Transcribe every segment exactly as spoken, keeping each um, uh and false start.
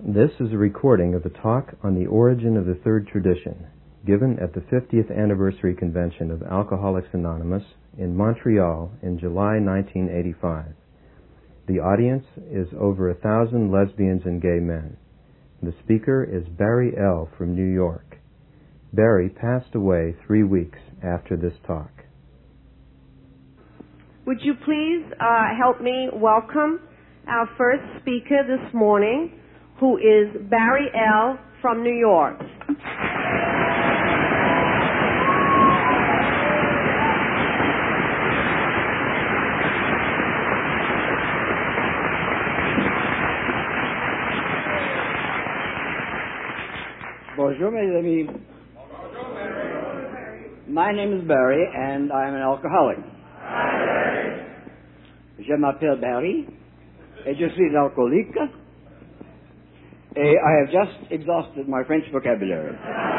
This is a recording of a talk on the origin of the third tradition, given at the fiftieth Anniversary Convention of Alcoholics Anonymous in Montreal in July nineteen eighty-five. The audience is over a thousand lesbians and gay men. The speaker is Barry L. from New York. Barry passed away three weeks after this talk. Would you please uh, help me welcome our first speaker this morning, who is Barry L. from New York. Bonjour, mes amis. My name is Barry, and I'm an alcoholic. Je m'appelle Barry, et je suis alcoolique. Et I have just exhausted my French vocabulary.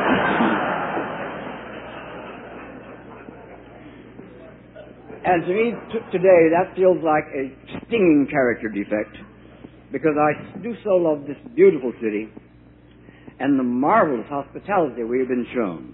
And to me, t- today, that feels like a stinging character defect, because I do so love this beautiful city and the marvelous hospitality we have been shown.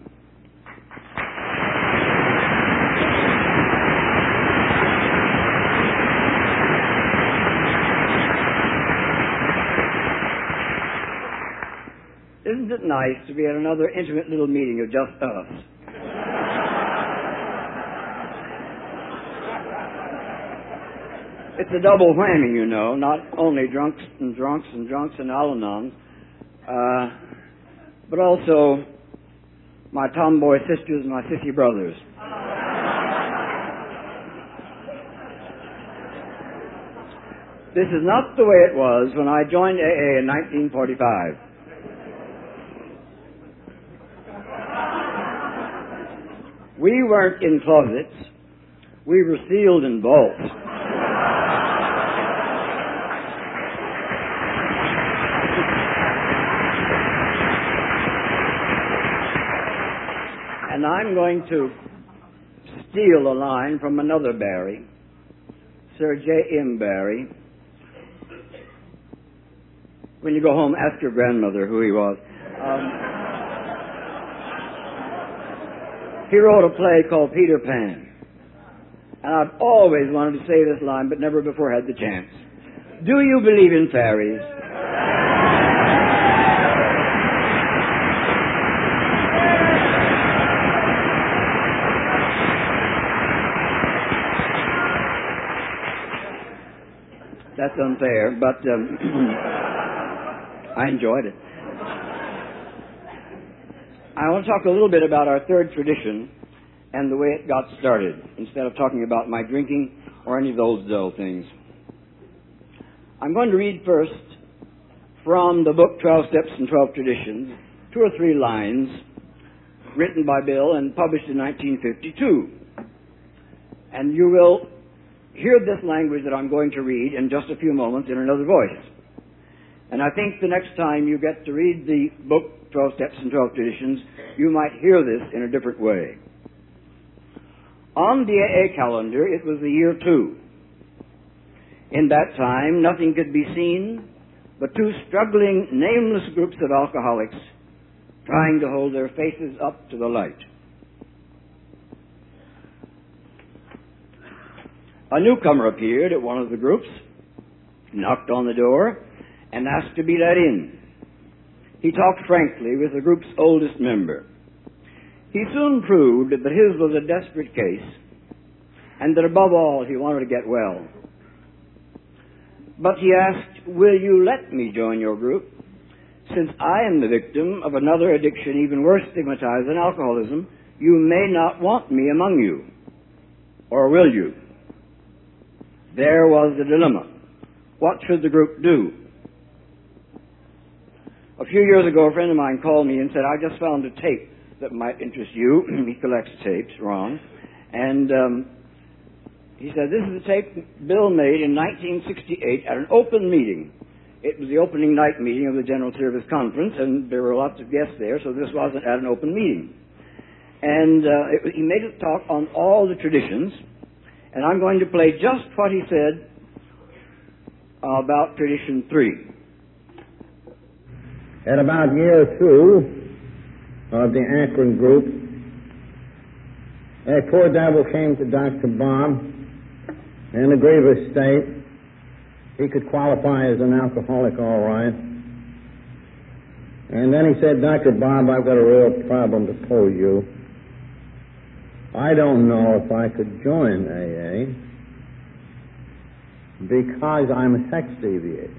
Isn't it nice to be at another intimate little meeting of just us? It's a double whammy, you know, not only drunks and drunks and drunks and Al-Anons, uh, but also my tomboy sisters and my sissy brothers. This is not the way it was when I joined A A in nineteen forty-five. We weren't in closets. We were sealed in vaults. And I'm going to steal a line from another Barry, Sir J M Barry. When you go home, ask your grandmother who he was. Um, He wrote a play called Peter Pan. And I've always wanted to say this line, but never before had the chance. Do you believe in fairies? That's unfair, but um, I enjoyed it. I want to talk a little bit about our third tradition and the way it got started, instead of talking about my drinking or any of those dull things. I'm going to read first from the book twelve Steps and twelve Traditions, two or three lines written by Bill and published in nineteen fifty-two. And you will hear this language that I'm going to read in just a few moments in another voice. And I think the next time you get to read the book twelve Steps and twelve Traditions, you might hear this in a different way. On the A A calendar, it was the year two. In that time, nothing could be seen but two struggling, nameless groups of alcoholics trying to hold their faces up to the light. A newcomer appeared at one of the groups, knocked on the door, and asked to be let in. He talked frankly with the group's oldest member. He soon proved that his was a desperate case, and that above all he wanted to get well. But he asked, "Will you let me join your group? Since I am the victim of another addiction even worse stigmatized than alcoholism, you may not want me among you. Or will you?" There was the dilemma. What should the group do? A few years ago, a friend of mine called me and said, "I just found a tape that might interest you." He collects tapes, Ron. And um, he said, "This is a tape Bill made in nineteen sixty-eight at an open meeting. It was the opening night meeting of the General Service Conference, and there were lots of guests there, so this wasn't at an open meeting. And uh, it, he made a talk on all the traditions, and I'm going to play just what he said about tradition three. At about year two of the Akron group, a poor devil came to Doctor Bob in a grievous state. He could qualify as an alcoholic all right. And then he said, Doctor Bob, I've got a real problem to pose you. I don't know if I could join A A because I'm a sex deviant.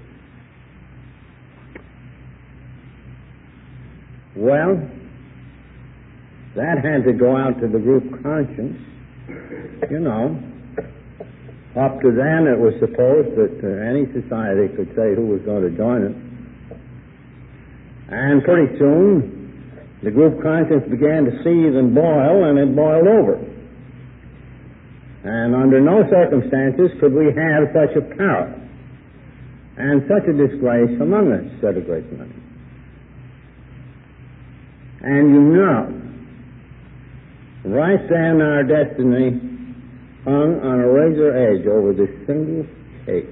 Well, that had to go out to the group conscience. You know, up to then it was supposed that uh, any society could say who was going to join it. And pretty soon, the group conscience began to seethe and boil, and it boiled over. And under no circumstances could we have such a power and such a disgrace among us, said a great many. And you know, right then our destiny hung on a razor edge over this single case.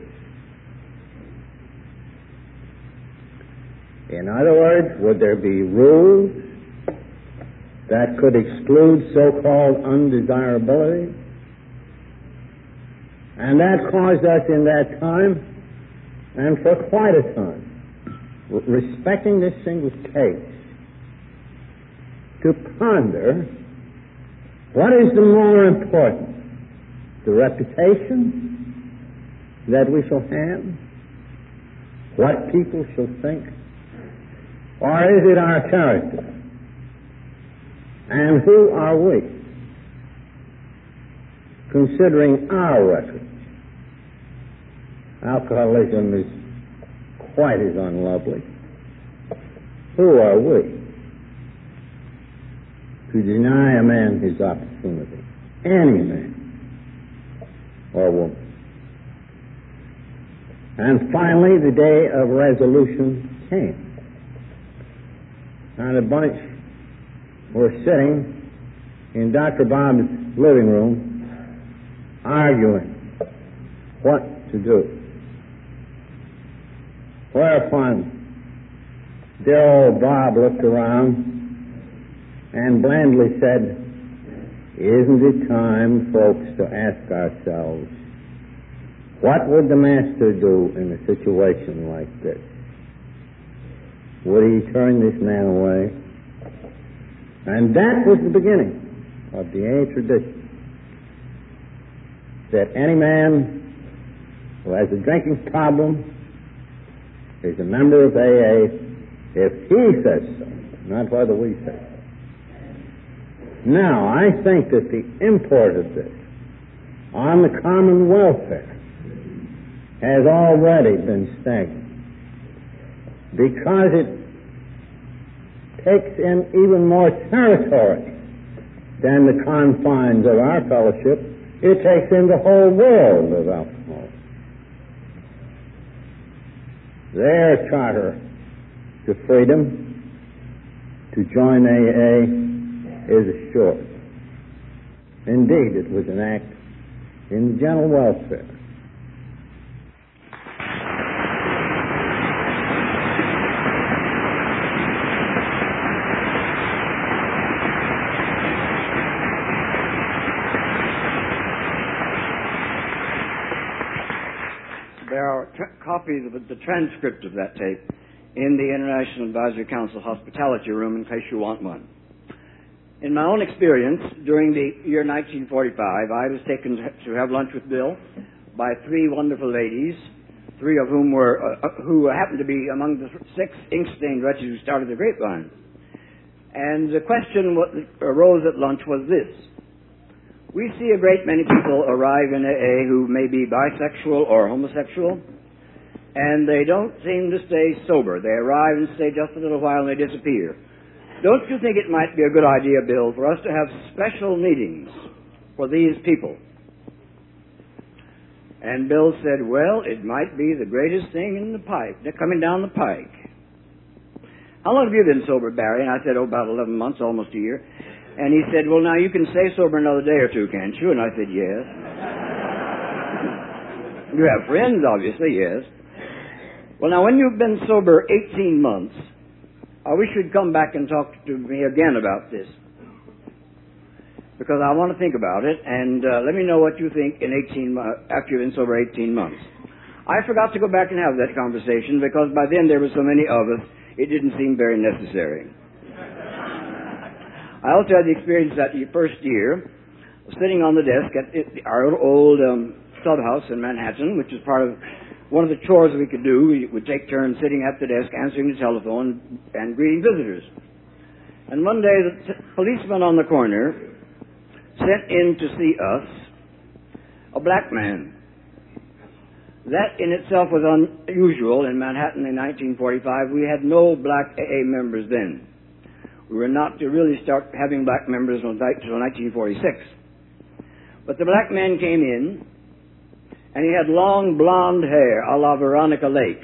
In other words, would there be rules that could exclude so-called undesirability? And that caused us in that time, and for quite a time, respecting this single case, to ponder what is the more important, the reputation that we shall have, what people shall think, or is it our character? And who are we? Considering our record, alcoholism is quite as unlovely. Who are we to deny a man his opportunity? Any man or woman. And finally, the day of resolution came. And a bunch were sitting in Doctor Bob's living room arguing what to do. Whereupon dear old Bob looked around and blandly said, isn't it time, folks, to ask ourselves, what would the master do in a situation like this? Would he turn this man away? And that was the beginning of the A A tradition, that any man who has a drinking problem is a member of A A if he says so, not whether we say so. Now, I think that the import of this on the common welfare has already been stagnant, because it takes in even more territory than the confines of our fellowship. It takes in the whole world of alcohol. Their charter to freedom to join A A is assured. Indeed, it was an act in general welfare. There are tra- copies of the transcript of that tape in the International Advisory Council hospitality room in case you want one. In my own experience, during the year nineteen forty-five, I was taken to have lunch with Bill by three wonderful ladies, three of whom were uh, who happened to be among the six ink-stained wretches who started the Grapevine. And the question that arose at lunch was this: we see a great many people arrive in A A who may be bisexual or homosexual, and they don't seem to stay sober. They arrive and stay just a little while and they disappear. Don't you think it might be a good idea, Bill, for us to have special meetings for these people? And Bill said, well, it might be the greatest thing in the pike, they're coming down the pike. How long have you been sober, Barry? And I said, oh, about eleven months, almost a year. And he said, well, now you can stay sober another day or two, can't you? And I said, yes. You have friends, obviously, yes. Well, now, when you've been sober eighteen months, I wish you'd come back and talk to me again about this, because I want to think about it, and uh, let me know what you think in eighteen mo- after you've been sober eighteen months. I forgot to go back and have that conversation because by then there were so many of us, it didn't seem very necessary. I also had the experience that the first year, sitting on the desk at our old um, clubhouse in Manhattan, which is part of one of the chores we could do. We would take turns sitting at the desk, answering the telephone, and greeting visitors. And one day, the t- policeman on the corner sent in to see us a black man. That in itself was unusual in Manhattan in nineteen forty-five. We had no black A A members then. We were not to really start having black members until nineteen forty-six. But the black man came in, and he had long blonde hair a la Veronica Lake.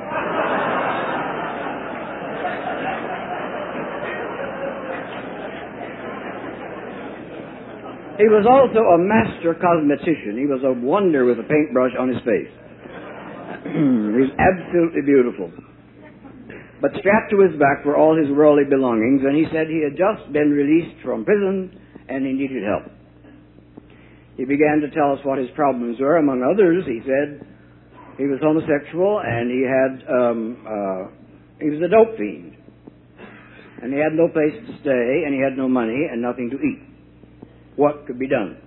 He was also a master cosmetician. He was a wonder with a paintbrush on his face. He was absolutely beautiful. But strapped to his back were all his worldly belongings, and he said he had just been released from prison and he needed help. He began to tell us what his problems were. Among others, he said he was homosexual and he had um, uh, he was a dope fiend, and he had no place to stay, and he had no money and nothing to eat. What could be done?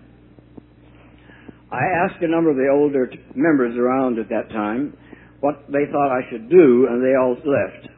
I asked a number of the older t- members around at that time what they thought I should do, and they all left.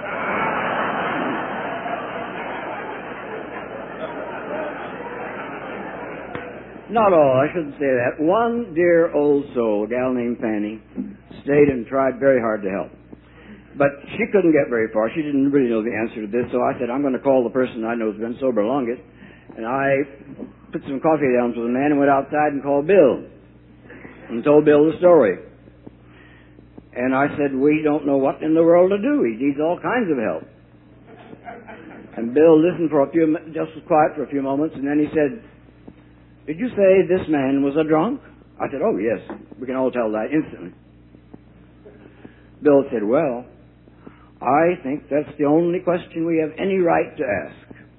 Not all, I shouldn't say that. One dear old soul, a gal named Fanny, stayed and tried very hard to help. But she couldn't get very far. She didn't really know the answer to this, so I said, I'm going to call the person I know has been sober longest. And I put some coffee down for the man and went outside and called Bill and told Bill the story. And I said, we don't know what in the world to do. He needs all kinds of help. And Bill listened for a few, just was quiet for a few moments, and then he said, did you say this man was a drunk? I said, oh, yes. We can all tell that instantly. Bill said, well, I think that's the only question we have any right to ask.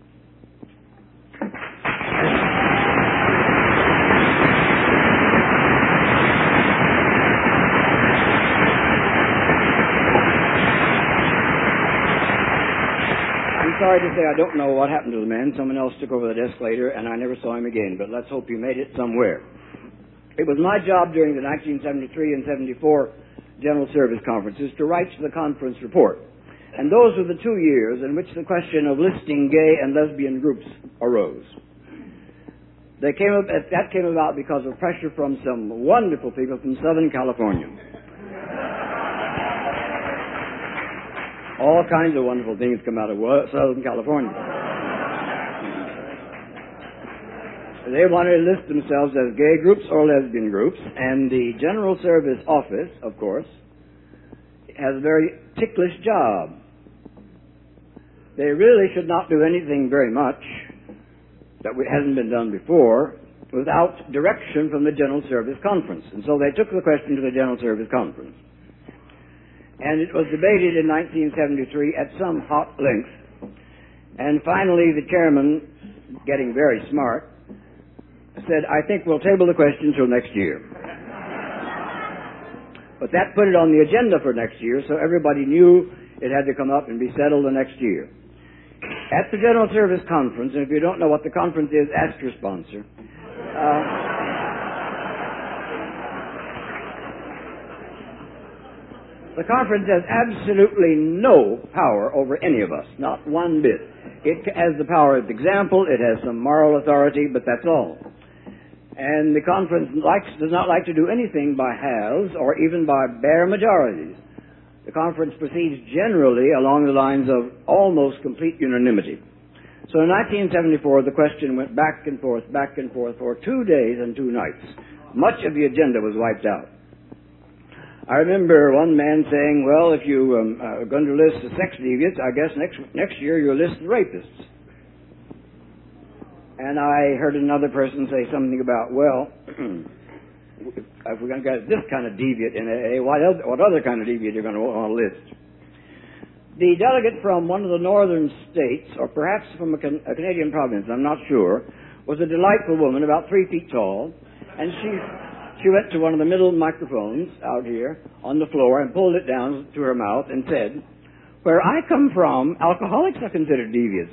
Sorry to say I don't know what happened to the man. Someone else took over the desk later, and I never saw him again, but let's hope he made it somewhere. It was my job during the nineteen seventy-three and seventy-four General Service Conferences to write the conference report. And those were the two years in which the question of listing gay and lesbian groups arose. They came up, that came about because of pressure from some wonderful people from Southern California. All kinds of wonderful things come out of Southern California. They wanted to list themselves as gay groups or lesbian groups, and the General Service Office, of course, has a very ticklish job. They really should not do anything very much that hasn't been done before without direction from the General Service Conference. And so they took the question to the General Service Conference. And it was debated in nineteen seventy-three at some hot length. And finally, the chairman, getting very smart, said, I think we'll table the question until next year. But that put it on the agenda for next year, so everybody knew it had to come up and be settled the next year. At the General Service Conference, and if you don't know what the conference is, ask your sponsor. Uh, The conference has absolutely no power over any of us, not one bit. It has the power of example, it has some moral authority, but that's all. And the conference likes, does not like to do anything by halves or even by bare majorities. The conference proceeds generally along the lines of almost complete unanimity. So in nineteen seventy-four, the question went back and forth, back and forth for two days and two nights. Much of the agenda was wiped out. I remember one man saying, well, if you um, are going to list the sex deviants, I guess next next year you'll list the rapists. And I heard another person say something about, well, if we're going to get this kind of deviant in A A, what other, what other kind of deviant are you going to want to list? The delegate from one of the northern states, or perhaps from a, can- a Canadian province, I'm not sure, was a delightful woman, about three feet tall, and she she went to one of the middle microphones out here on the floor and pulled it down to her mouth and said, "Where I come from, alcoholics are considered devious."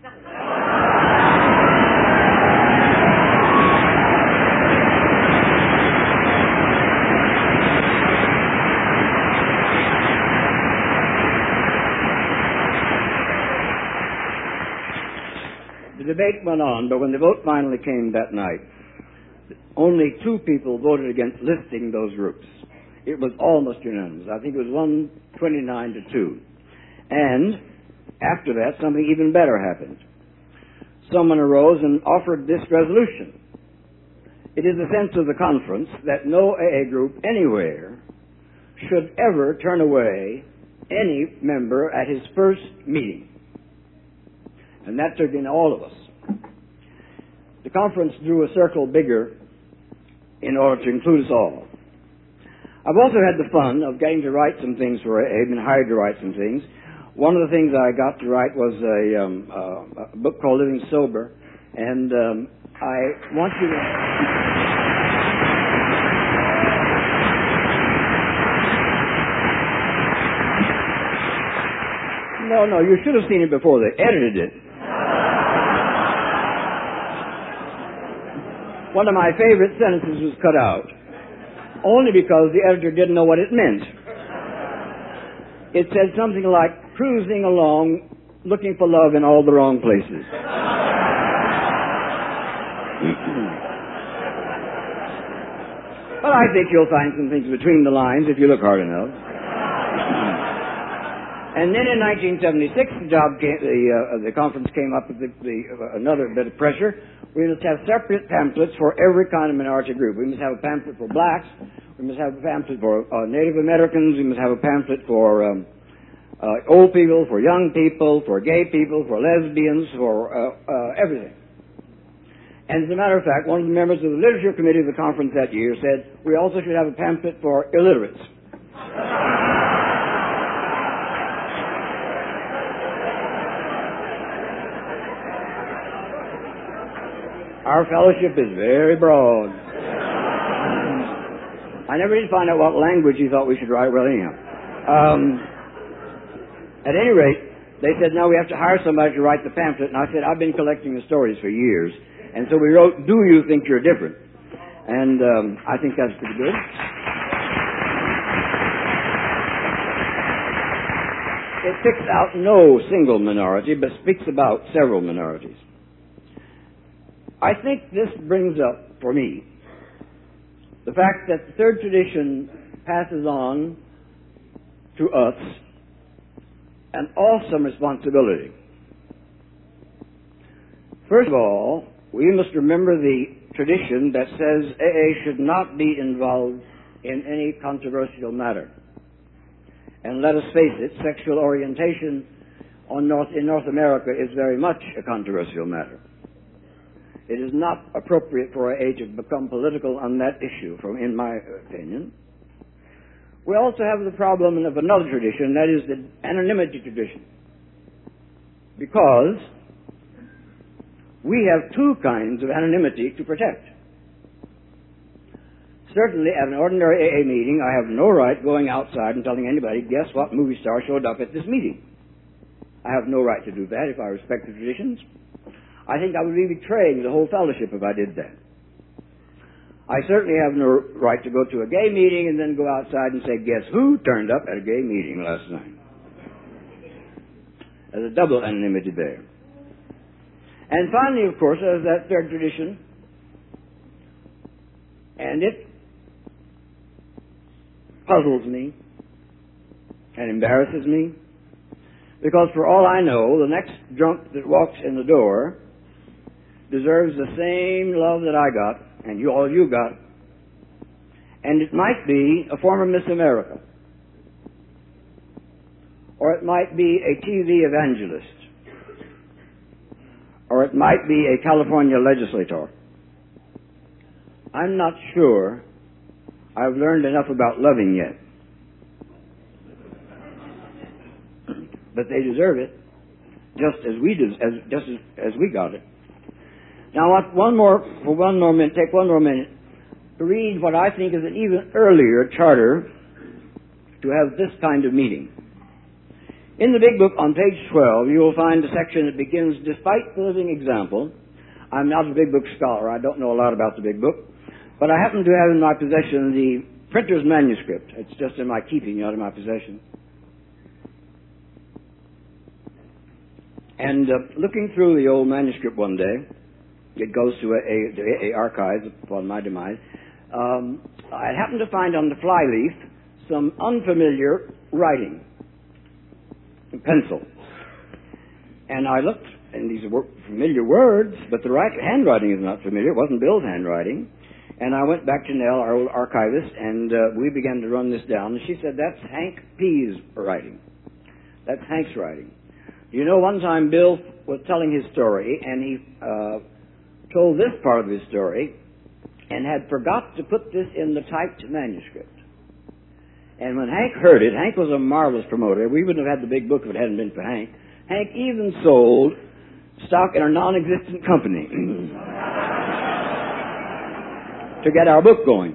The debate went on, but when the vote finally came that night, only two people voted against listing those groups. It was almost unanimous. I think it was one twenty-nine to two. And after that, something even better happened. Someone arose and offered this resolution. It is the sense of the conference that no A A group anywhere should ever turn away any member at his first meeting. And that took in all of us. The conference drew a circle bigger in order to include us all. I've also had the fun of getting to write some things for A A, been hired to write some things. One of the things I got to write was a, um, uh, a book called Living Sober, and um, I want you to... No, no, you should have seen it before they edited it. One of my favorite sentences was cut out, only because the editor didn't know what it meant. It said something like, cruising along, looking for love in all the wrong places. But I think you'll find some things between the lines if you look hard enough. And then in nineteen seventy-six, the job came, the, uh, the conference came up with the, the, uh, another bit of pressure. We must have separate pamphlets for every kind of minority group. We must have a pamphlet for blacks. We must have a pamphlet for uh, Native Americans. We must have a pamphlet for um, uh, old people, for young people, for gay people, for lesbians, for uh, uh, everything. And as a matter of fact, one of the members of the literature committee of the conference that year said we also should have a pamphlet for illiterates. Our fellowship is very broad. I never did find out what language he thought we should write. Well, anyhow. Um, at any rate, they said, now we have to hire somebody to write the pamphlet. And I said, I've been collecting the stories for years. And so we wrote, Do You Think You're Different? And um, I think that's pretty good. It picks out no single minority, but speaks about several minorities. I think this brings up, for me, the fact that the third tradition passes on to us an awesome responsibility. First of all, we must remember the tradition that says A A should not be involved in any controversial matter. And let us face it, sexual orientation on North, in North America is very much a controversial matter. It is not appropriate for A A to become political on that issue, from in my opinion. We also have the problem of another tradition, that is the anonymity tradition. Because we have two kinds of anonymity to protect. Certainly, at an ordinary A A meeting, I have no right going outside and telling anybody, guess what movie star showed up at this meeting. I have no right to do that if I respect the traditions. I think I would be betraying the whole fellowship if I did that. I certainly have no right to go to a gay meeting and then go outside and say, guess who turned up at a gay meeting last night? There's a double anonymity there. And finally, of course, there's that third tradition, and it puzzles me and embarrasses me, because for all I know, the next drunk that walks in the door deserves the same love that I got, and you all you got, and it might be a former Miss America, or it might be a T V evangelist, or it might be a California legislator. I'm not sure I've learned enough about loving yet. but they deserve it just as we do, as just as, as we got it. Now, I want one more for one more minute. Take one more minute to read what I think is an even earlier charter to have this kind of meeting. In the big book on page twelve, you will find a section that begins, "Despite the living example." I'm not a big book scholar. I don't know a lot about the big book, but I happen to have in my possession the printer's manuscript. It's just in my keeping, not in my possession. And uh, looking through the old manuscript one day, it goes to a, a, a archives upon my demise. Um, I happened to find on the flyleaf some unfamiliar writing, in pencil. And I looked, and these are familiar words, but the right, handwriting is not familiar. It wasn't Bill's handwriting. And I went back to Nell, our old archivist, and uh, we began to run this down. And she said, "That's Hank P's writing. That's Hank's writing." You know, one time Bill was telling his story, and he uh, told this part of his story, and had forgot to put this in the typed manuscript. And when Hank heard it, Hank was a marvelous promoter. We wouldn't have had the big book if it hadn't been for Hank. Hank even sold stock in a non-existent company to get our book going.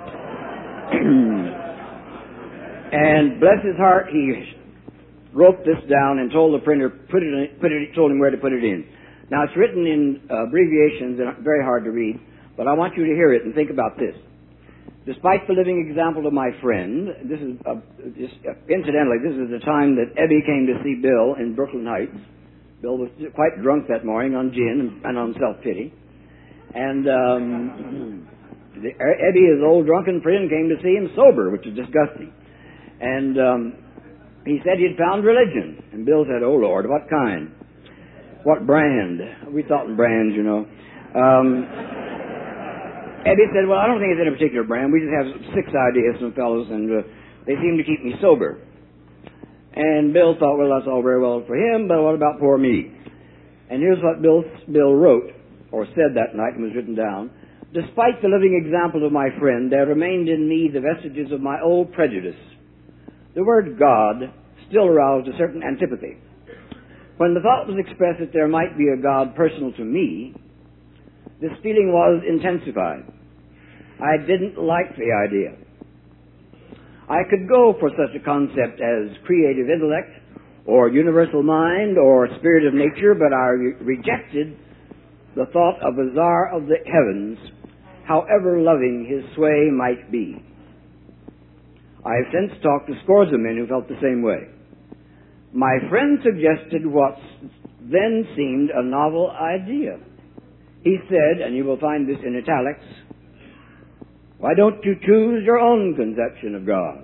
And bless his heart, he wrote this down and told the printer, put it, in, put it, told him where to put it in. Now, it's written in uh, abbreviations and very hard to read, but I want you to hear it and think about this. "Despite the living example of my friend," this is, uh, this, uh, incidentally, this is the time that Ebby came to see Bill in Brooklyn Heights. Bill was quite drunk that morning on gin and on self-pity. And um, the, Ebby, his old drunken friend, came to see him sober, which is disgusting. And um, he said he'd found religion. And Bill said, "Oh, Lord, what kind? What brand?" We thought in brands, you know. Um, Eddie said, "Well, I don't think it's any particular brand. We just have six ideas, some fellows, and uh, they seem to keep me sober." And Bill thought, well, that's all very well for him, but what about poor me? And here's what Bill, Bill wrote, or said that night, and was written down. "Despite the living example of my friend, there remained in me the vestiges of my old prejudice. The word God still aroused a certain antipathy. When the thought was expressed that there might be a God personal to me, this feeling was intensified. I didn't like the idea. I could go for such a concept as creative intellect, or universal mind, or spirit of nature, but I re- rejected the thought of a czar of the heavens, however loving his sway might be. I have since talked to scores of men who felt the same way. My friend suggested what then seemed a novel idea. He said, and you will find this in italics, why don't you choose your own conception of God?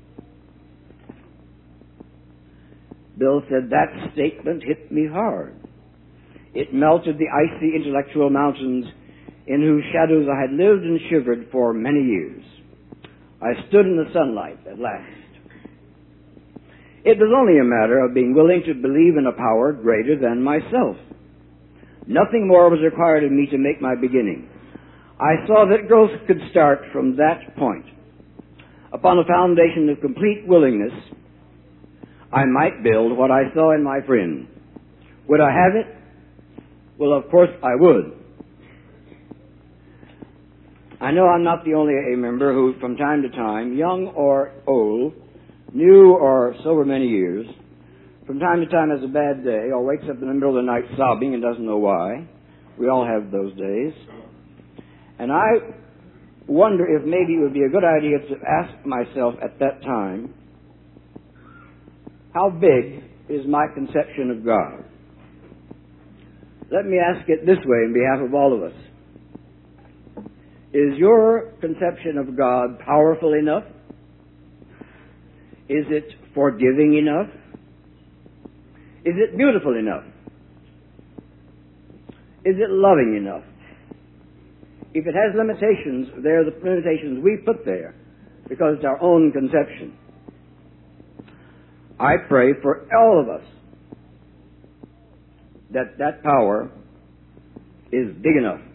Bill said that statement hit me hard. It melted the icy intellectual mountains in whose shadows I had lived and shivered for many years. I stood in the sunlight at last. It was only a matter of being willing to believe in a power greater than myself. Nothing more was required of me to make my beginning. I saw that growth could start from that point. Upon a foundation of complete willingness, I might build what I saw in my friend. Would I have it? Well, of course I would. I know I'm not the only A A member who, from time to time, young or old, new or sober many years, from time to time has a bad day or wakes up in the middle of the night sobbing and doesn't know why. We all have those days. And I wonder if maybe it would be a good idea to ask myself at that time, how big is my conception of God? Let me ask it this way in behalf of all of us. Is your conception of God powerful enough? Is it forgiving enough? Is it beautiful enough? Is it loving enough? If it has limitations, they're the limitations we put there because it's our own conception. I pray for all of us that that power is big enough